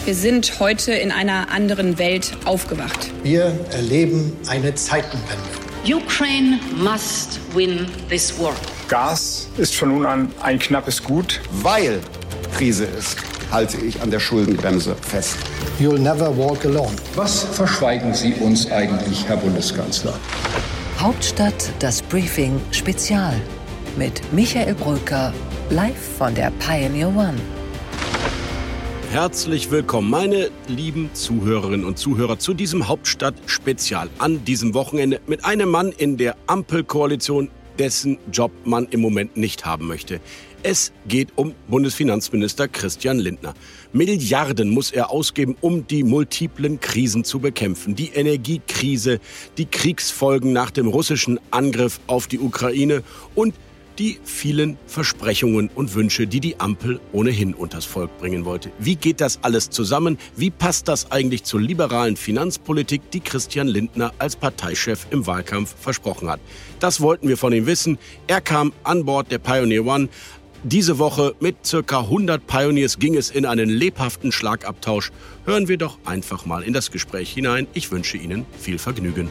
Wir sind heute in einer anderen Welt aufgewacht. Wir erleben eine Zeitenwende. Ukraine must win this war. Gas ist von nun an ein knappes Gut. Weil Krise ist, halte ich an der Schuldenbremse fest. You'll never walk alone. Was verschweigen Sie uns eigentlich, Herr Bundeskanzler? Hauptstadt, das Briefing Spezial mit Michael Brücker, live von der Pioneer One. Herzlich willkommen, meine lieben Zuhörerinnen und Zuhörer, zu diesem Hauptstadt-Spezial an diesem Wochenende mit einem Mann in der Ampelkoalition, dessen Job man im Moment nicht haben möchte. Es geht um Bundesfinanzminister Christian Lindner. Milliarden muss er ausgeben, um die multiplen Krisen zu bekämpfen. Die Energiekrise, die Kriegsfolgen nach dem russischen Angriff auf die Ukraine und die vielen Versprechungen und Wünsche, die die Ampel ohnehin unters Volk bringen wollte. Wie geht das alles zusammen? Wie passt das eigentlich zur liberalen Finanzpolitik, die Christian Lindner als Parteichef im Wahlkampf versprochen hat? Das wollten wir von ihm wissen. Er kam an Bord der Pioneer One. Diese Woche mit ca. 100 Pioneers ging es in einen lebhaften Schlagabtausch. Hören wir doch einfach mal in das Gespräch hinein. Ich wünsche Ihnen viel Vergnügen.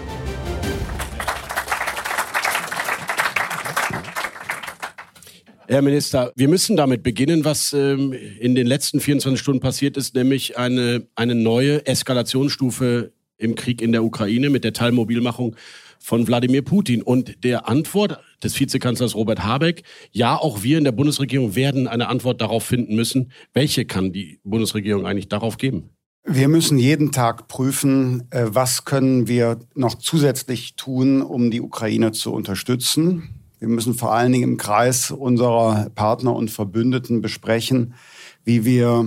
Herr Minister, wir müssen damit beginnen, was in den letzten 24 Stunden passiert ist, nämlich eine neue Eskalationsstufe im Krieg in der Ukraine mit der Teilmobilmachung von Wladimir Putin und der Antwort des Vizekanzlers Robert Habeck. Ja, auch wir in der Bundesregierung werden eine Antwort darauf finden müssen. Welche kann die Bundesregierung eigentlich darauf geben? Wir müssen jeden Tag prüfen, was können wir noch zusätzlich tun, um die Ukraine zu unterstützen. Wir müssen vor allen Dingen im Kreis unserer Partner und Verbündeten besprechen, wie wir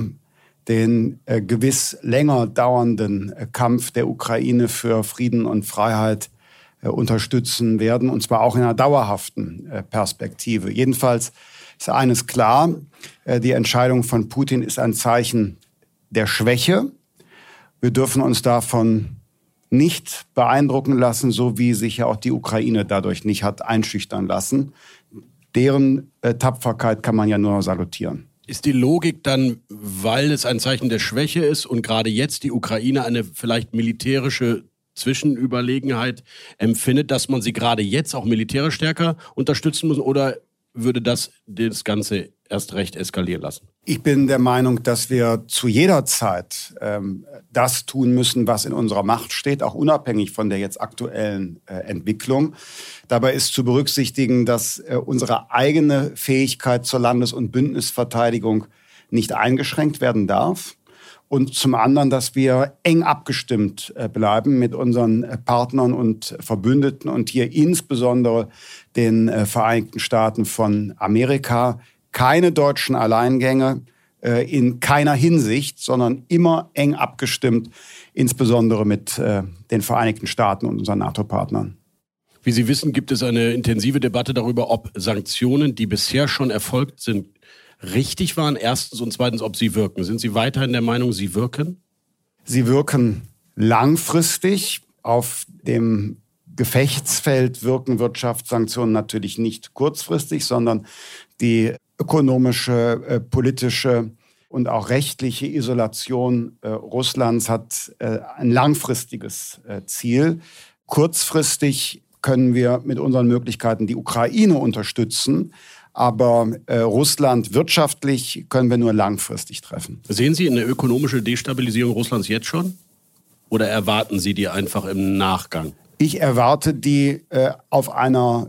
den gewiss länger dauernden Kampf der Ukraine für Frieden und Freiheit unterstützen werden, und zwar auch in einer dauerhaften Perspektive. Jedenfalls ist eines klar, die Entscheidung von Putin ist ein Zeichen der Schwäche. Wir dürfen uns davon nicht beeindrucken lassen, so wie sich ja auch die Ukraine dadurch nicht hat einschüchtern lassen. Deren Tapferkeit kann man ja nur salutieren. Ist die Logik dann, weil es ein Zeichen der Schwäche ist und gerade jetzt die Ukraine eine vielleicht militärische Zwischenüberlegenheit empfindet, dass man sie gerade jetzt auch militärisch stärker unterstützen muss, oder würde das Ganze erst recht eskalieren lassen? Ich bin der Meinung, dass wir zu jeder Zeit das tun müssen, was in unserer Macht steht, auch unabhängig von der jetzt aktuellen Entwicklung. Dabei ist zu berücksichtigen, dass unsere eigene Fähigkeit zur Landes- und Bündnisverteidigung nicht eingeschränkt werden darf. Und zum anderen, dass wir eng abgestimmt bleiben mit unseren Partnern und Verbündeten und hier insbesondere den Vereinigten Staaten von Amerika. Keine deutschen Alleingänge in keiner Hinsicht, sondern immer eng abgestimmt, insbesondere mit den Vereinigten Staaten und unseren NATO-Partnern. Wie Sie wissen, gibt es eine intensive Debatte darüber, ob Sanktionen, die bisher schon erfolgt sind, richtig waren, erstens, und zweitens, ob sie wirken. Sind Sie weiterhin der Meinung, sie wirken? Sie wirken langfristig. Auf dem Gefechtsfeld wirken Wirtschaftssanktionen natürlich nicht kurzfristig, sondern die ökonomische, politische und auch rechtliche Isolation Russlands hat ein langfristiges Ziel. Kurzfristig können wir mit unseren Möglichkeiten die Ukraine unterstützen, aber Russland wirtschaftlich können wir nur langfristig treffen. Sehen Sie eine ökonomische Destabilisierung Russlands jetzt schon? Oder erwarten Sie die einfach im Nachgang? Ich erwarte die auf einer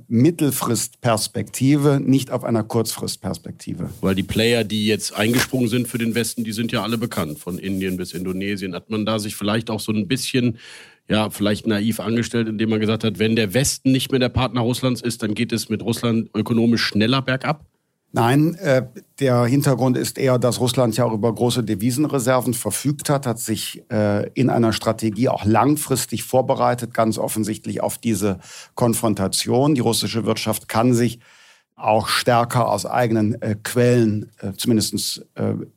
Mittelfristperspektive, nicht auf einer Kurzfristperspektive. Weil die Player, die jetzt eingesprungen sind für den Westen, die sind ja alle bekannt. Von Indien bis Indonesien. Hat man da sich vielleicht auch so ein bisschen, ja, vielleicht naiv angestellt, indem man gesagt hat, wenn der Westen nicht mehr der Partner Russlands ist, dann geht es mit Russland ökonomisch schneller bergab? Nein, der Hintergrund ist eher, dass Russland ja auch über große Devisenreserven verfügt hat sich in einer Strategie auch langfristig vorbereitet, ganz offensichtlich auf diese Konfrontation. Die russische Wirtschaft kann sich auch stärker aus eigenen Quellen zumindest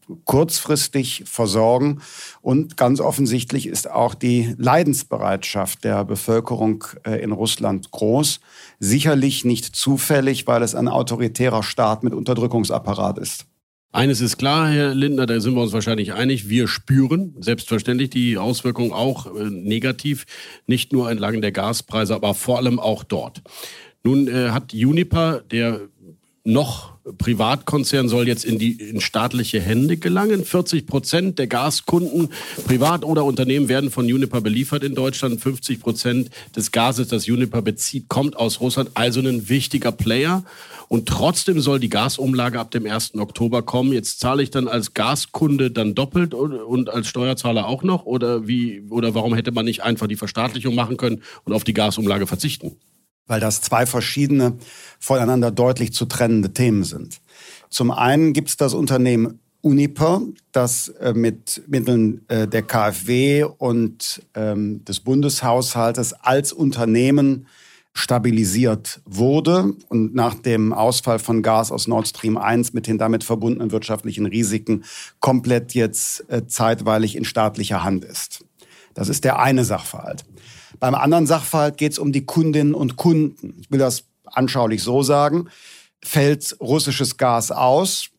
kurzfristig versorgen. Und ganz offensichtlich ist auch die Leidensbereitschaft der Bevölkerung in Russland groß. Sicherlich nicht zufällig, weil es ein autoritärer Staat mit Unterdrückungsapparat ist. Eines ist klar, Herr Lindner, da sind wir uns wahrscheinlich einig, wir spüren selbstverständlich die Auswirkungen auch negativ, nicht nur entlang der Gaspreise, aber vor allem auch dort. Nun hat Uniper, der noch Privatkonzern, soll jetzt in staatliche Hände gelangen. 40% der Gaskunden, Privat- oder Unternehmen, werden von Uniper beliefert in Deutschland. 50% des Gases, das Uniper bezieht, kommt aus Russland, also ein wichtiger Player. Und trotzdem soll die Gasumlage ab dem 1. Oktober kommen. Jetzt zahle ich dann als Gaskunde dann doppelt und als Steuerzahler auch noch? Oder warum hätte man nicht einfach die Verstaatlichung machen können und auf die Gasumlage verzichten? Weil das zwei verschiedene, voneinander deutlich zu trennende Themen sind. Zum einen gibt es das Unternehmen Uniper, das mit Mitteln der KfW und des Bundeshaushaltes als Unternehmen stabilisiert wurde und nach dem Ausfall von Gas aus Nord Stream 1 mit den damit verbundenen wirtschaftlichen Risiken komplett jetzt zeitweilig in staatlicher Hand ist. Das ist der eine Sachverhalt. Beim anderen Sachverhalt geht es um die Kundinnen und Kunden. Ich will das anschaulich so sagen. Fällt russisches Gas aus,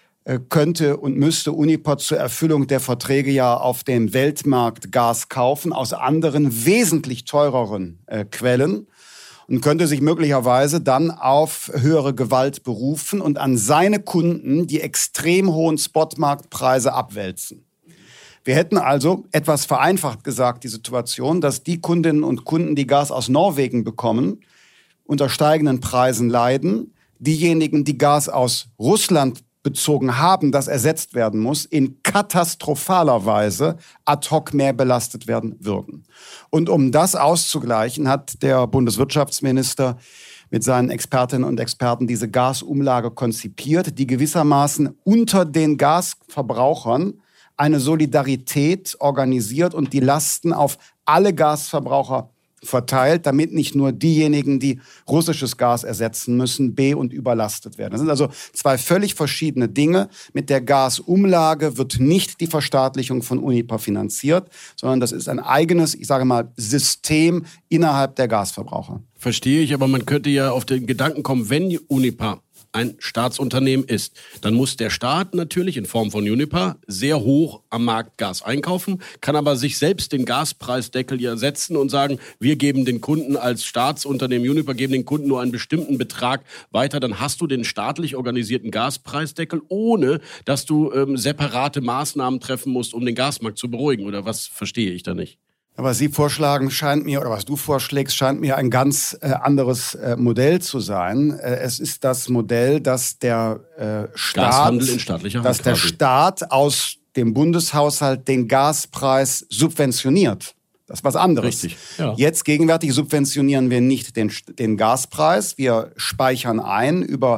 könnte und müsste Uniper zur Erfüllung der Verträge ja auf dem Weltmarkt Gas kaufen, aus anderen, wesentlich teureren Quellen, und könnte sich möglicherweise dann auf höhere Gewalt berufen und an seine Kunden die extrem hohen Spotmarktpreise abwälzen. Wir hätten also, etwas vereinfacht gesagt, die Situation, dass die Kundinnen und Kunden, die Gas aus Norwegen bekommen, unter steigenden Preisen leiden. Diejenigen, die Gas aus Russland bezogen haben, das ersetzt werden muss, in katastrophaler Weise ad hoc mehr belastet werden würden. Und um das auszugleichen, hat der Bundeswirtschaftsminister mit seinen Expertinnen und Experten diese Gasumlage konzipiert, die gewissermaßen unter den Gasverbrauchern eine Solidarität organisiert und die Lasten auf alle Gasverbraucher verteilt, damit nicht nur diejenigen, die russisches Gas ersetzen müssen, und überlastet werden. Das sind also zwei völlig verschiedene Dinge. Mit der Gasumlage wird nicht die Verstaatlichung von Uniper finanziert, sondern das ist ein eigenes, ich sage mal, System innerhalb der Gasverbraucher. Verstehe ich, aber man könnte ja auf den Gedanken kommen, wenn Uniper ein Staatsunternehmen ist, dann muss der Staat natürlich in Form von Uniper sehr hoch am Markt Gas einkaufen, kann aber sich selbst den Gaspreisdeckel ja setzen und sagen, wir geben den Kunden als Staatsunternehmen Uniper, geben den Kunden nur einen bestimmten Betrag weiter, dann hast du den staatlich organisierten Gaspreisdeckel, ohne dass du separate Maßnahmen treffen musst, um den Gasmarkt zu beruhigen. Oder was verstehe ich da nicht? Was Sie vorschlagen, scheint mir, oder was du vorschlägst, scheint mir ein ganz anderes Modell zu sein. Es ist das Modell, dass der Gashandel in staatlicher Hand, dass der Staat aus dem Bundeshaushalt den Gaspreis subventioniert. Das ist was anderes. Richtig, ja. Jetzt gegenwärtig subventionieren wir nicht den Gaspreis. Wir speichern ein über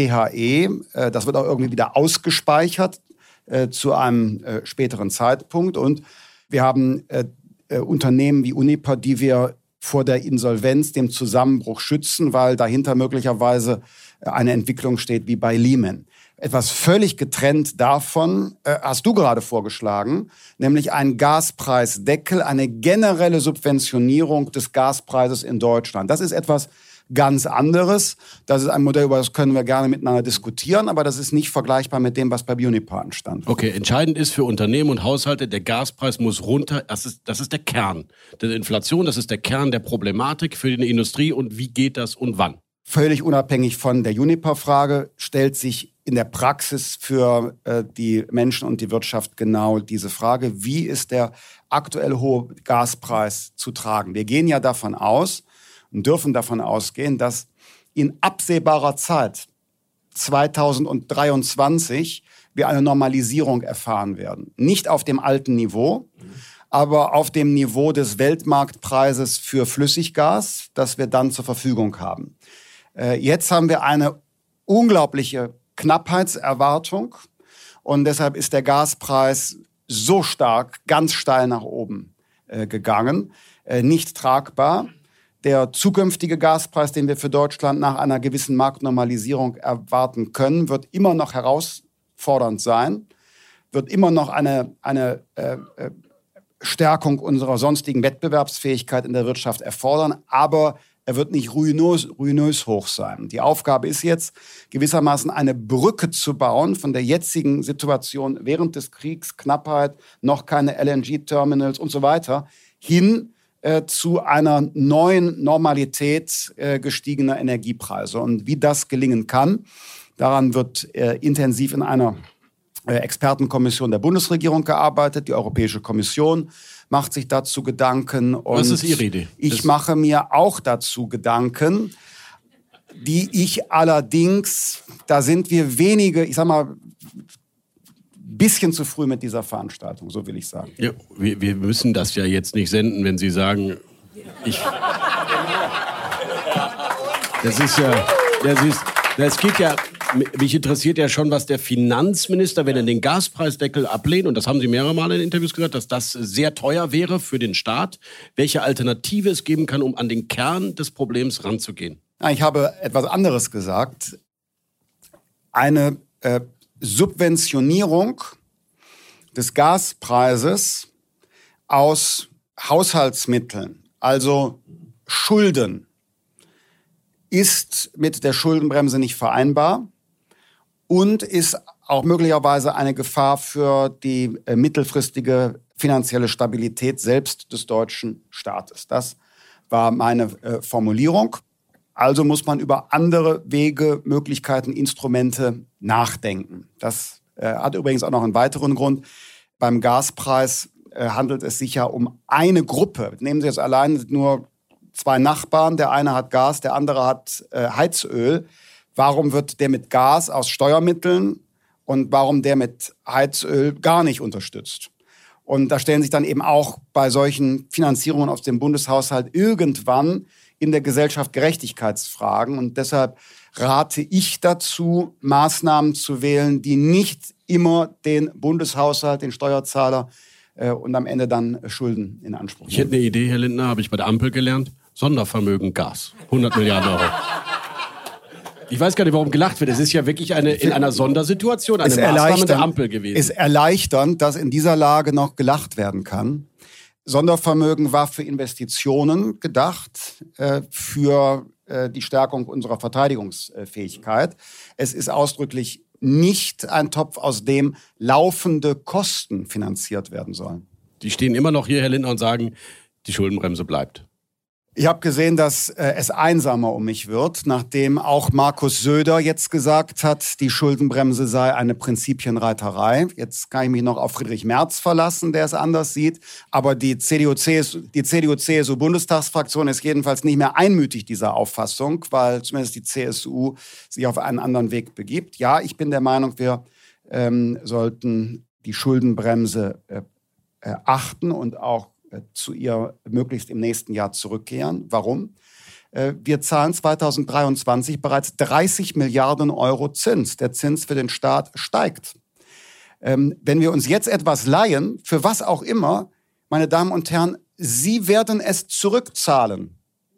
THE. Das wird auch irgendwie wieder ausgespeichert zu einem späteren Zeitpunkt. Und wir haben Unternehmen wie Uniper, die wir vor der Insolvenz, dem Zusammenbruch schützen, weil dahinter möglicherweise eine Entwicklung steht wie bei Lehman. Etwas völlig getrennt davon hast du gerade vorgeschlagen, nämlich einen Gaspreisdeckel, eine generelle Subventionierung des Gaspreises in Deutschland. Das ist etwas ganz anderes. Das ist ein Modell, über das können wir gerne miteinander diskutieren, aber das ist nicht vergleichbar mit dem, was bei Uniper anstand. Okay, entscheidend ist für Unternehmen und Haushalte, der Gaspreis muss runter. Das ist der Kern der Inflation, das ist der Kern der Problematik für die Industrie. Und wie geht das und wann? Völlig unabhängig von der Uniper-Frage stellt sich in der Praxis für die Menschen und die Wirtschaft genau diese Frage, wie ist der aktuell hohe Gaspreis zu tragen? Wir gehen ja davon aus, und dürfen davon ausgehen, dass in absehbarer Zeit, 2023, wir eine Normalisierung erfahren werden. Nicht auf dem alten Niveau, aber auf dem Niveau des Weltmarktpreises für Flüssiggas, das wir dann zur Verfügung haben. Jetzt haben wir eine unglaubliche Knappheitserwartung und deshalb ist der Gaspreis so stark, ganz steil nach oben gegangen, nicht tragbar. Der zukünftige Gaspreis, den wir für Deutschland nach einer gewissen Marktnormalisierung erwarten können, wird immer noch herausfordernd sein, wird immer noch eine Stärkung unserer sonstigen Wettbewerbsfähigkeit in der Wirtschaft erfordern. Aber Er wird nicht ruinös hoch sein. Die Aufgabe ist jetzt, gewissermaßen eine Brücke zu bauen von der jetzigen Situation während des Kriegs, Knappheit, noch keine LNG-Terminals und so weiter, hin zu einer neuen Normalität gestiegener Energiepreise. Und wie das gelingen kann, daran wird intensiv in einer Expertenkommission der Bundesregierung gearbeitet. Die Europäische Kommission macht sich dazu Gedanken. Und was ist Ihre Idee? Ich mache mir auch dazu Gedanken, die ich allerdings, da sind wir wenige, ich sag mal, bisschen zu früh mit dieser Veranstaltung, so will ich sagen. Ja, wir müssen das ja jetzt nicht senden, wenn Sie sagen, das geht ja, mich interessiert ja schon, was der Finanzminister, wenn er den Gaspreisdeckel ablehnt, und das haben Sie mehrere Mal in Interviews gesagt, dass das sehr teuer wäre für den Staat, welche Alternative es geben kann, um an den Kern des Problems ranzugehen. Ich habe etwas anderes gesagt. Eine Subventionierung des Gaspreises aus Haushaltsmitteln, also Schulden, ist mit der Schuldenbremse nicht vereinbar und ist auch möglicherweise eine Gefahr für die mittelfristige finanzielle Stabilität selbst des deutschen Staates. Das war meine Formulierung. Also muss man über andere Wege, Möglichkeiten, Instrumente nachdenken. Das hat übrigens auch noch einen weiteren Grund. Beim Gaspreis handelt es sich ja um eine Gruppe. Nehmen Sie jetzt allein nur 2 Nachbarn. Der eine hat Gas, der andere hat Heizöl. Warum wird der mit Gas aus Steuermitteln und warum der mit Heizöl gar nicht unterstützt? Und da stellen sich dann eben auch bei solchen Finanzierungen aus dem Bundeshaushalt irgendwann in der Gesellschaft Gerechtigkeitsfragen. Und deshalb rate ich dazu, Maßnahmen zu wählen, die nicht immer den Bundeshaushalt, den Steuerzahler und am Ende dann Schulden in Anspruch nehmen. Ich hätte eine Idee, Herr Lindner, habe ich bei der Ampel gelernt. Sondervermögen Gas. 100 Milliarden Euro. Ich weiß gar nicht, warum gelacht wird. Es ist ja wirklich in einer Sondersituation eine Maßnahme der Ampel gewesen. Es ist erleichternd, dass in dieser Lage noch gelacht werden kann. Sondervermögen war für Investitionen gedacht, für die Stärkung unserer Verteidigungsfähigkeit. Es ist ausdrücklich nicht ein Topf, aus dem laufende Kosten finanziert werden sollen. Die stehen immer noch hier, Herr Lindner, und sagen, die Schuldenbremse bleibt. Ich habe gesehen, dass es einsamer um mich wird, nachdem auch Markus Söder jetzt gesagt hat, die Schuldenbremse sei eine Prinzipienreiterei. Jetzt kann ich mich noch auf Friedrich Merz verlassen, der es anders sieht. Aber die CDU-CSU-Bundestagsfraktion ist jedenfalls nicht mehr einmütig dieser Auffassung, weil zumindest die CSU sich auf einen anderen Weg begibt. Ja, ich bin der Meinung, wir sollten die Schuldenbremse achten und auch zu ihr möglichst im nächsten Jahr zurückkehren. Warum? Wir zahlen 2023 bereits 30 Milliarden Euro Zins. Der Zins für den Staat steigt. Wenn wir uns jetzt etwas leihen, für was auch immer, meine Damen und Herren, Sie werden es zurückzahlen.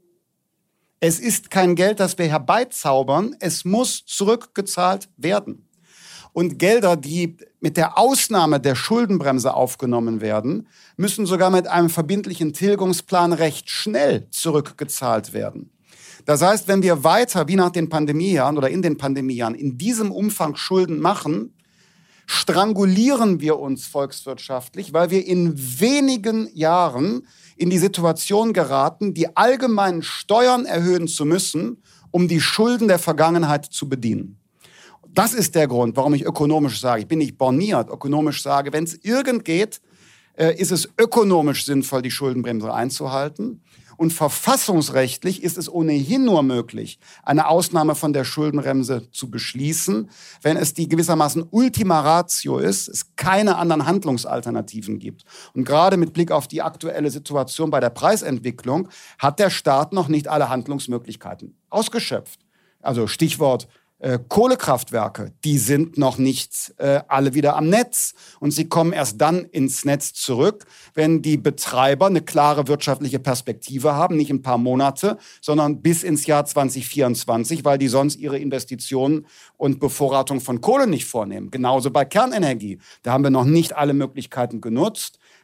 Es ist kein Geld, das wir herbeizaubern. Es muss zurückgezahlt werden. Und Gelder, die mit der Ausnahme der Schuldenbremse aufgenommen werden, müssen sogar mit einem verbindlichen Tilgungsplan recht schnell zurückgezahlt werden. Das heißt, wenn wir weiter, wie nach den Pandemiejahren oder in den Pandemiejahren, in diesem Umfang Schulden machen, strangulieren wir uns volkswirtschaftlich, weil wir in wenigen Jahren in die Situation geraten, die allgemeinen Steuern erhöhen zu müssen, um die Schulden der Vergangenheit zu bedienen. Das ist der Grund, warum ich ökonomisch sage. Ich bin nicht borniert, ökonomisch sage, wenn es irgend geht, ist es ökonomisch sinnvoll, die Schuldenbremse einzuhalten. Und verfassungsrechtlich ist es ohnehin nur möglich, eine Ausnahme von der Schuldenbremse zu beschließen, wenn es die gewissermaßen Ultima Ratio ist, es keine anderen Handlungsalternativen gibt. Und gerade mit Blick auf die aktuelle Situation bei der Preisentwicklung hat der Staat noch nicht alle Handlungsmöglichkeiten ausgeschöpft. Also Stichwort Kohlekraftwerke, die sind noch nicht alle wieder am Netz. Und sie kommen erst dann ins Netz zurück, wenn die Betreiber eine klare wirtschaftliche Perspektive haben, nicht ein paar Monate, sondern bis ins Jahr 2024, weil die sonst ihre Investitionen und Bevorratung von Kohle nicht vornehmen. Genauso bei Kernenergie. Da haben wir noch nicht alle Möglichkeiten genutzt.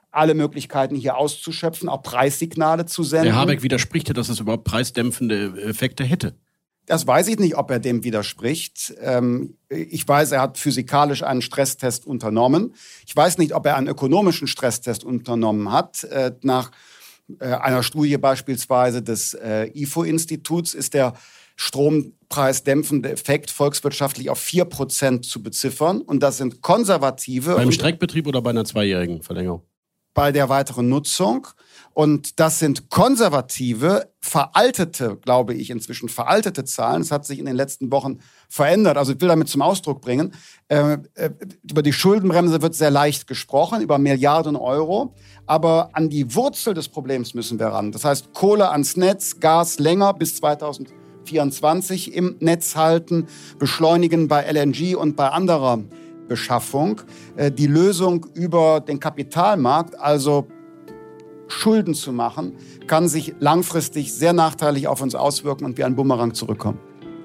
alle Möglichkeiten hier auszuschöpfen, auch Preissignale zu senden. Herr Habeck widerspricht ja, dass es überhaupt preisdämpfende Effekte hätte. Das weiß ich nicht, ob er dem widerspricht. Ich weiß, er hat physikalisch einen Stresstest unternommen. Ich weiß nicht, ob er einen ökonomischen Stresstest unternommen hat. Nach einer Studie beispielsweise des IFO-Instituts ist der strompreisdämpfende Effekt volkswirtschaftlich auf 4% zu beziffern. Und das sind konservative... Beim Streckbetrieb oder bei einer 2-jährigen Verlängerung? Bei der weiteren Nutzung. Und das sind konservative, veraltete, glaube ich, inzwischen veraltete Zahlen. Es hat sich in den letzten Wochen verändert. Also ich will damit zum Ausdruck bringen, über die Schuldenbremse wird sehr leicht gesprochen, über Milliarden Euro. Aber an die Wurzel des Problems müssen wir ran. Das heißt, Kohle ans Netz, Gas länger bis 2024 im Netz halten, beschleunigen bei LNG und bei anderer Beschaffung. Die Lösung über den Kapitalmarkt, also Schulden zu machen, kann sich langfristig sehr nachteilig auf uns auswirken und wie ein Bumerang zurückkommen.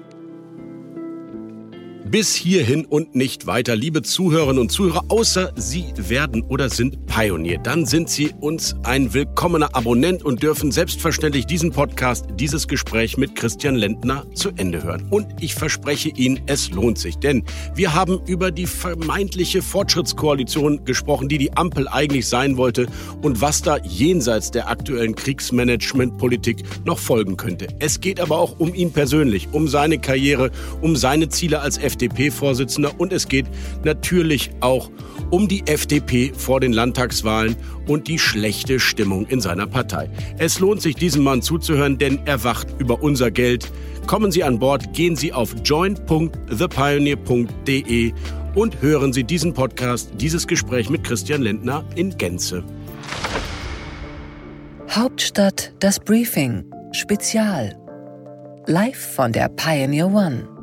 Bis hierhin und nicht weiter, liebe Zuhörerinnen und Zuhörer, außer Sie werden oder sind Pionier. Dann sind Sie uns ein willkommener Abonnent und dürfen selbstverständlich diesen Podcast, dieses Gespräch mit Christian Lindner zu Ende hören. Und ich verspreche Ihnen, es lohnt sich, denn wir haben über die vermeintliche Fortschrittskoalition gesprochen, die die Ampel eigentlich sein wollte und was da jenseits der aktuellen Kriegsmanagementpolitik noch folgen könnte. Es geht aber auch um ihn persönlich, um seine Karriere, um seine Ziele als FDP-Vorsitzender und es geht natürlich auch um die FDP vor den Landtagswahlen und die schlechte Stimmung in seiner Partei. Es lohnt sich, diesem Mann zuzuhören, denn er wacht über unser Geld. Kommen Sie an Bord, gehen Sie auf join.thepioneer.de und hören Sie diesen Podcast, dieses Gespräch mit Christian Lindner in Gänze. Hauptstadt, das Briefing, Spezial. Live von der Pioneer One.